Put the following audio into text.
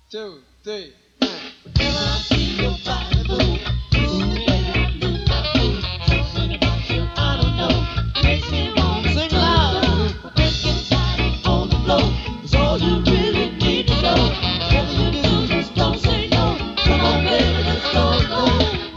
two, three. Whenever I see your body move, yeah, I lose my cool. Something about you, I don't know, makes me wanna sing loud. Breaking body on the floor is all you really need to know. Whatever you do, just don't say no. Come on, baby, let's go.